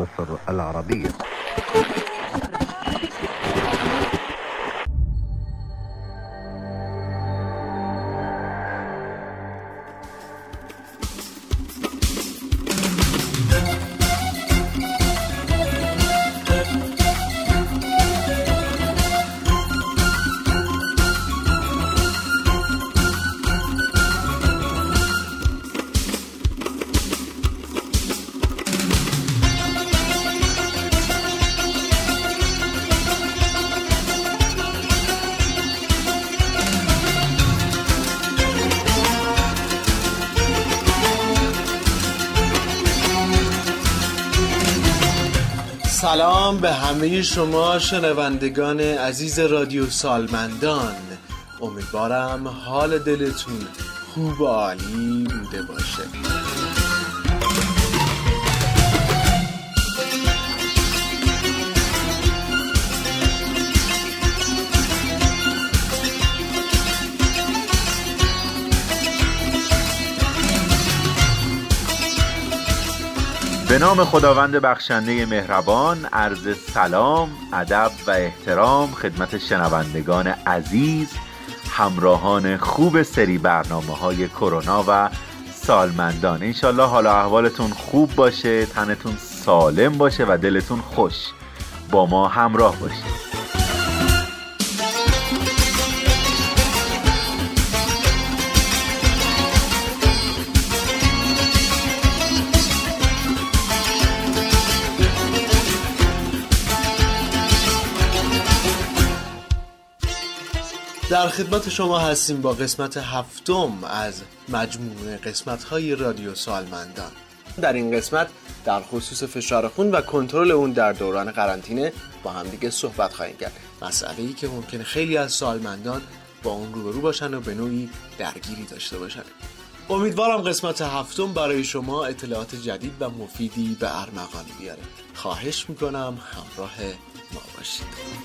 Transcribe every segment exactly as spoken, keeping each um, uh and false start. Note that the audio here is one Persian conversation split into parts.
مصر العربية. سلام به همه شما شنوندگان عزیز رادیو سالمندان. امیدوارم حال دلتون خوب و عالی بوده باشه. به نام خداوند بخشنده مهربان، عرض سلام، ادب و احترام خدمت شنوندگان عزیز، همراهان خوب سری برنامه‌های کرونا و سالمندان. انشالله حال و احوالتون خوب باشه، تنتون سالم باشه و دلتون خوش. با ما همراه باشید. در خدمت شما هستیم با قسمت هفتم از مجموعه قسمت‌های رادیو سالمندان. در این قسمت در خصوص فشار خون و کنترل اون در دوران قرنطینه با هم دیگه صحبت خواهیم کرد. مسئله‌ای که ممکنه خیلی از سالمندان با اون روبرو باشن و به نوعی درگیری داشته باشن. امیدوارم قسمت هفتم برای شما اطلاعات جدید و مفیدی به ارمغان بیاره. خواهش میکنم همراه ما باشید.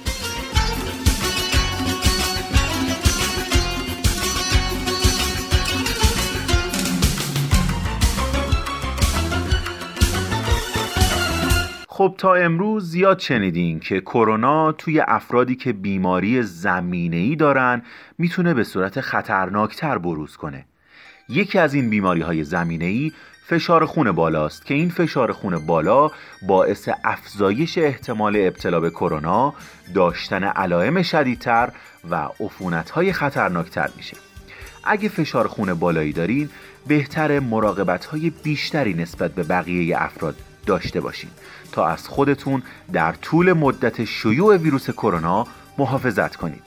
خب تا امروز زیاد شنیدین که کرونا توی افرادی که بیماری زمینه‌ای دارن میتونه به صورت خطرناکتر بروز کنه. یکی از این بیماری‌های زمینه‌ای فشار خون بالاست که این فشار خون بالا باعث افزایش احتمال ابتلا به کرونا، داشتن علائم شدیدتر و عفونت‌های خطرناکتر میشه. اگه فشار خون بالایی دارین، بهتره مراقبت‌های بیشتری نسبت به بقیه افراد داشته باشین تا از خودتون در طول مدت شیوع ویروس کرونا محافظت کنید.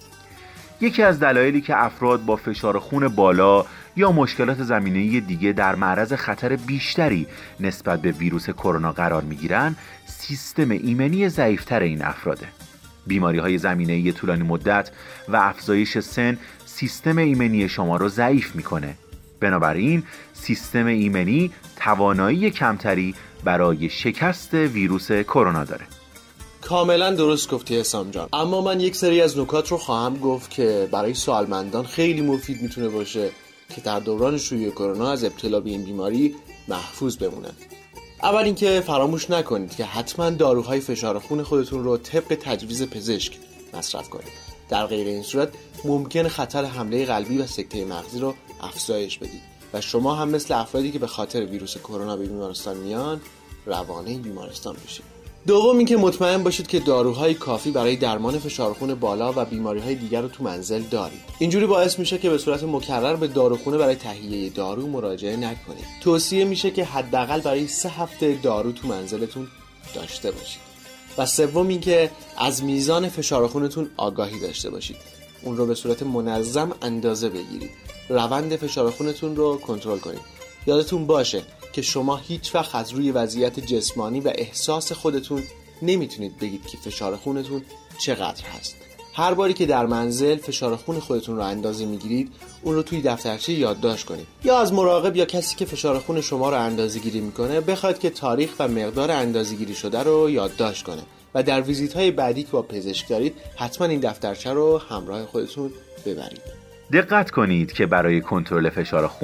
یکی از دلایلی که افراد با فشار خون بالا یا مشکلات زمینه‌ای دیگه در معرض خطر بیشتری نسبت به ویروس کرونا قرار میگیرن، سیستم ایمنی ضعیف‌تر این افراده. بیماری‌های زمینه‌ای طولانی مدت و افزایش سن سیستم ایمنی شما رو ضعیف میکنه. بنابراین سیستم ایمنی توانایی کمتری برای شکست ویروس کرونا داره. کاملا درست گفتی حسام جان. اما من یک سری از نکات رو خواهم گفت که برای سالمندان خیلی مفید میتونه باشه که در دوران شیوع کرونا از ابتلا به این بیماری محفوظ بمونن. اول اینکه فراموش نکنید که حتما داروهای فشار خون خودتون رو طبق تجویز پزشک مصرف کنید. در غیر این صورت ممکن خطر حمله قلبی و سکته مغزی رو افزایش بدید و شما هم مثل افرادی که به خاطر ویروس کرونا به بیمارستان میان روانه بیمارستان بشید. دوم اینکه مطمئن باشید که داروهای کافی برای درمان فشار خون بالا و بیماری‌های دیگر رو تو منزل دارید. اینجوری باعث میشه که به صورت مکرر به داروخونه برای تهیه دارو مراجعه نکنید. توصیه میشه که حداقل برای سه هفته دارو تو منزلتون داشته باشید. و سوم اینکه از میزان فشار خونتون آگاهی داشته باشید. اون رو به صورت منظم اندازه بگیرید. روند فشار خونتون رو کنترل کنید. یادتون باشه که شما هیچ وقت از روی وضعیت جسمانی و احساس خودتون نمیتونید بگید که فشار خونتون چقدر هست. هر باری که در منزل فشار خون خودتون رو اندازه میگیرید، اون رو توی دفترچه یادداشت کنید. یا از مراقب یا کسی که فشار خون شما رو اندازه‌گیری میکنه بخواید که تاریخ و مقدار اندازه‌گیری شده رو یادداشت کنه و در ویزیت‌های بعدی که با پزشک دارید حتما این دفترچه رو همراه خودتون ببرید. دقت کنید که برای کنترل فشار خون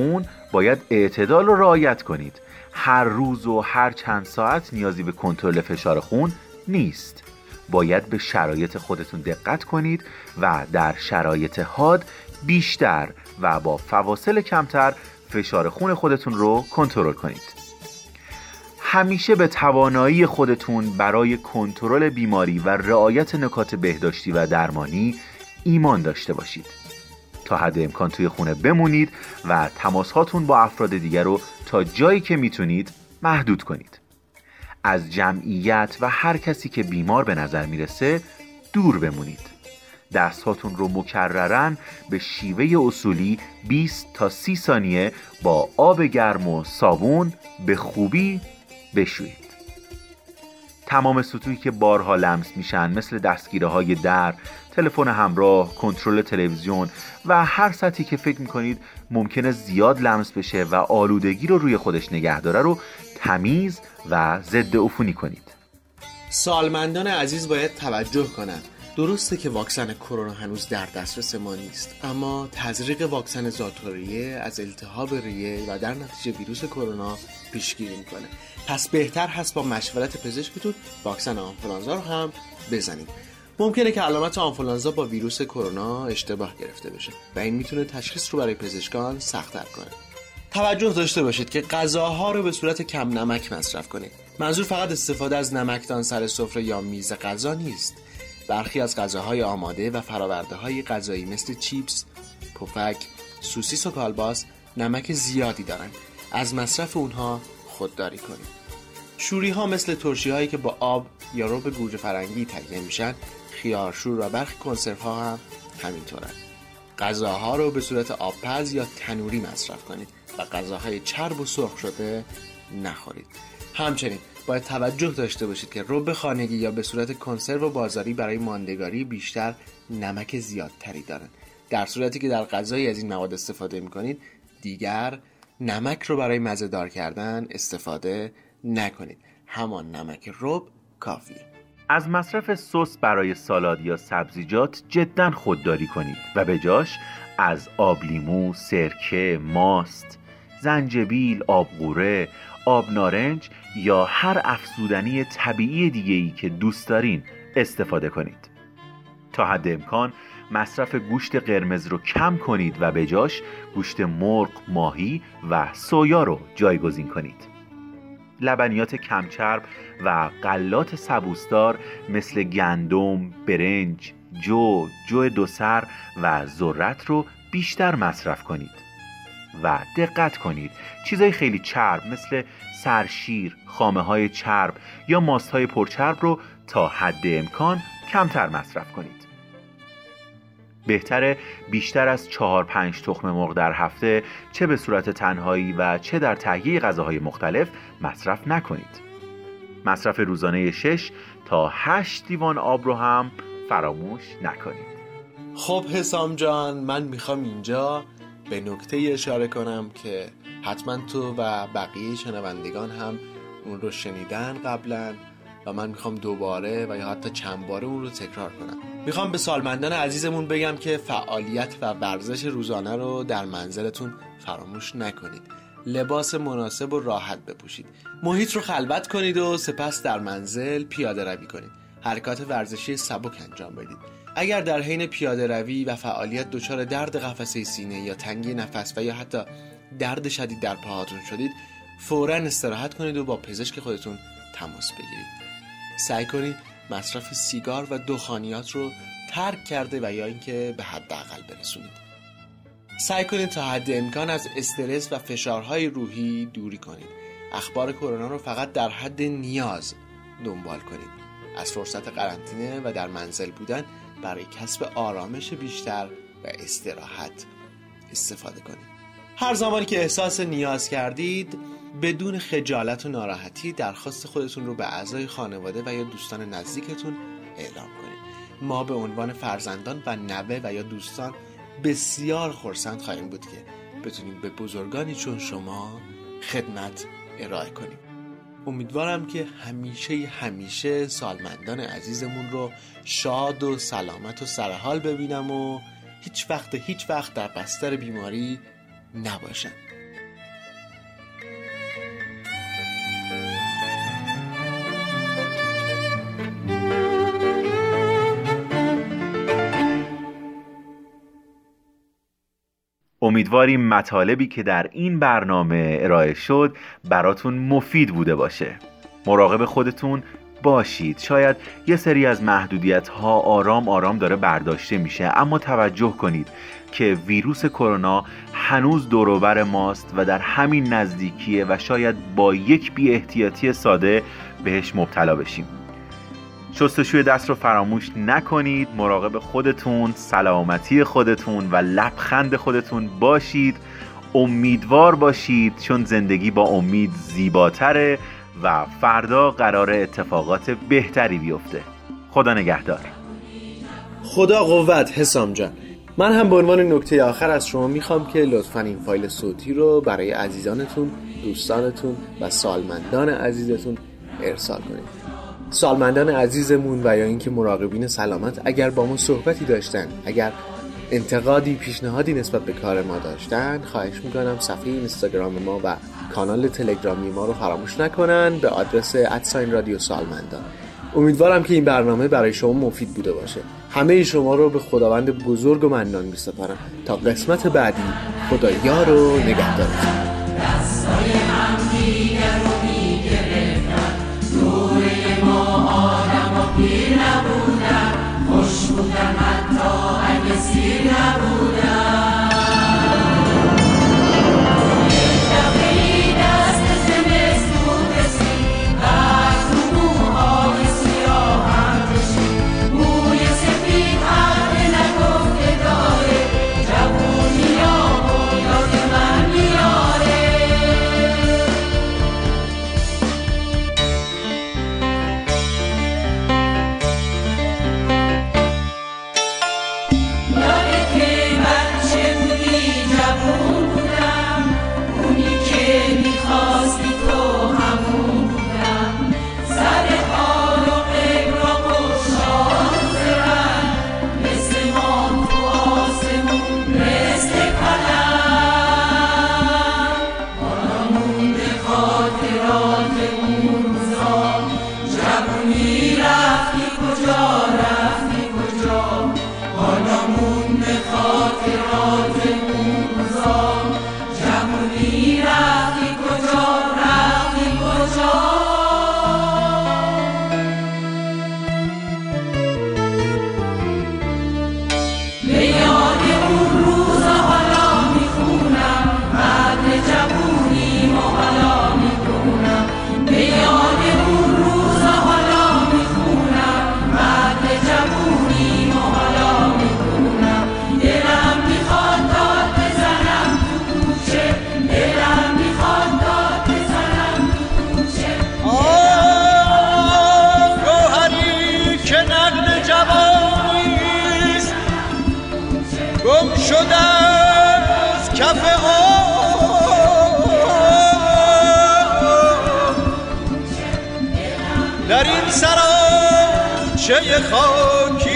باید اعتدال رو رعایت کنید. هر روز و هر چند ساعت نیازی به کنترل فشار خون نیست. باید به شرایط خودتون دقت کنید و در شرایط حاد بیشتر و با فواصل کمتر فشار خون خودتون رو کنترل کنید. همیشه به توانایی خودتون برای کنترل بیماری و رعایت نکات بهداشتی و درمانی ایمان داشته باشید. تا حد امکان توی خونه بمونید و تماساتون با افراد دیگر رو تا جایی که میتونید محدود کنید. از جمعیت و هر کسی که بیمار به نظر میرسه دور بمونید. دستهاتون رو مکررن به شیوه اصولی بیست تا سی ثانیه با آب گرم و صابون به خوبی بشویید. تمام سطوحی که بارها لمس میشن مثل دستگیره های در، تلفن همراه، کنترل تلویزیون و هر سطحی که فکر میکنید ممکنه زیاد لمس بشه و آلودگی رو روی خودش نگه داره رو تمیز و ضد عفونی کنید. سالمندان عزیز باید توجه کنند. درسته که واکسن کرونا هنوز در دسترس ما نیست، اما تزریق واکسن ذات‌الریه از التهاب ریه و در نتیجه ویروس کرونا پیشگیری میکنه. پس بهتر هست با مشورت پزشکتون واکسن آنفولانزا رو هم بزنید. ممکنه که علامت آنفولانزا با ویروس کرونا اشتباه گرفته بشه و این میتونه تشخیص رو برای پزشکان سخت‌تر کنه. توجه داشته باشید که غذاها رو به صورت کم نمک مصرف کنید. منظور فقط استفاده از نمکدان سر سفره یا میز غذا نیست. برخی از غذاهای آماده و فرآورده‌های غذایی مثل چیپس، پفک، سوسیس و کالباس نمک زیادی دارند. از مصرف اونها خودداری کنید. شوری ها مثل ترشی هایی که با آب یا رب گوجه فرنگی تهیه میشن، خیارشور و برخی کنسرو ها هم همینطورن. غذاها رو به صورت آبپز یا تنوری مصرف کنید و غذاهای چرب و سرخ شده نخورید. همچنین باید توجه داشته باشید که رب خانگی یا به صورت کنسرو و بازاری برای ماندگاری بیشتر نمک زیادتری دارن. در صورتی که در غذایی از این مواد استفاده میکنید، دیگر نمک رو برای مزه دار کردن استفاده نکنید. همان نمک رب کافیه. از مصرف سس برای سالاد یا سبزیجات جداً خودداری کنید و به جاش از آب لیمو، سرکه، ماست، زنجبیل، آبغوره، آب نارنج یا هر افزودنی طبیعی دیگه‌ای که دوست دارین استفاده کنید. تا حد امکان مصرف گوشت قرمز رو کم کنید و به جاش گوشت مرغ، ماهی و سویا رو جایگزین کنید. لبنیات کمچرب و غلات سبوسدار مثل گندم، برنج، جو، جو دوسر و ذرت رو بیشتر مصرف کنید و دقت کنید چیزای خیلی چرب مثل سرشیر، خامه های چرب یا ماست های پرچرب رو تا حد امکان کمتر مصرف کنید. بهتره بیشتر از چهار پنج تخم مرغ در هفته چه به صورت تنهایی و چه در تهیه غذاهای مختلف مصرف نکنید. مصرف روزانه شش تا هشت لیوان آب رو هم فراموش نکنید. خب حسام جان، من میخوام اینجا به نکته اشاره کنم که حتما تو و بقیه شنوندگان هم اون رو شنیدن قبلا و من میخوام دوباره و یا حتی چند باره اون رو تکرار کنم. میخوام به سالمندان عزیزمون بگم که فعالیت و ورزش روزانه رو در منزلتون فراموش نکنید. لباس مناسب و راحت بپوشید. محیط رو خلوت کنید و سپس در منزل پیاده روی کنید. حرکات ورزشی سبک انجام بدید. اگر در حین پیاده روی و فعالیت دچار درد قفسه سینه یا تنگی نفس و یا حتی درد شدید در پاهاتون شدید، فوراً استراحت کنید و با پزشک خودتون تماس بگیرید. سعی کنید مصرف سیگار و دخانیات رو ترک کرده و یا اینکه به حداقل برسونید. سعی کنید تا حد امکان از استرس و فشارهای روحی دوری کنید. اخبار کرونا رو فقط در حد نیاز دنبال کنید. از فرصت قرنطینه و در منزل بودن برای کسب آرامش بیشتر و استراحت استفاده کنید. هر زمانی که احساس نیاز کردید بدون خجالت و ناراحتی درخواست خودتون رو به اعضای خانواده و یا دوستان نزدیکتون اعلام کنید. ما به عنوان فرزندان و نوه و یا دوستان بسیار خرسند خواهیم بود که بتونیم به بزرگانی چون شما خدمت ارائه کنیم. امیدوارم که همیشه همیشه سالمندان عزیزمون رو شاد و سلامت و سرحال ببینم و هیچ وقت هیچ وقت در بستر بیماری نباشن. امیدواریم مطالبی که در این برنامه ارائه شد براتون مفید بوده باشه. مراقب خودتون باشید. شاید یه سری از محدودیت ها آرام آرام داره برداشته میشه، اما توجه کنید که ویروس کرونا هنوز دور و بر ماست و در همین نزدیکیه و شاید با یک بی احتیاطی ساده بهش مبتلا بشیم. شستشوی دست رو فراموش نکنید. مراقب خودتون، سلامتی خودتون و لبخند خودتون باشید. امیدوار باشید، چون زندگی با امید زیباتره و فردا قرار اتفاقات بهتری بیفته. خدا نگهدار. خدا قوت حسام جان. من هم به عنوان نکته آخر از شما میخوام که لطفاً این فایل صوتی رو برای عزیزانتون، دوستانتون و سالمندان عزیزتون ارسال کنید. سالمندان عزیزمون و یا اینکه مراقبین سلامت اگر با ما صحبتی داشتن، اگر انتقادی، پیشنهادی نسبت به کار ما داشتن، خواهش میکنم صفحه اینستاگرام ما و کانال تلگرامی ما رو فراموش نکنن به آدرس ادساین رادیو سالمندان. امیدوارم که این برنامه برای شما مفید بوده باشه. همه شما رو به خداوند بزرگ و منان میسپارم تا قسمت بعدی. خدا یار و نگهدارتون. دستای هم دیگر رو میگرفتن، دوره ما آدم و پیر نبودن، خوش بودن حتی اگه سیر نبودن. در این سراچه خاکی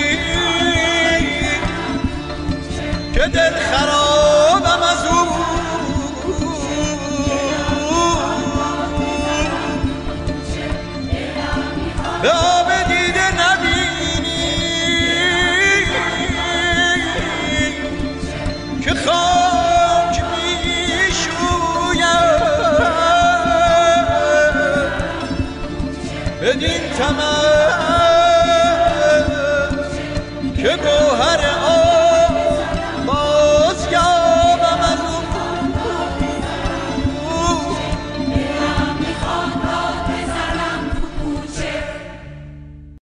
که دل خرابم از او، به آب دیده نبینی که خاک می شوید، بدین طمع که گوهر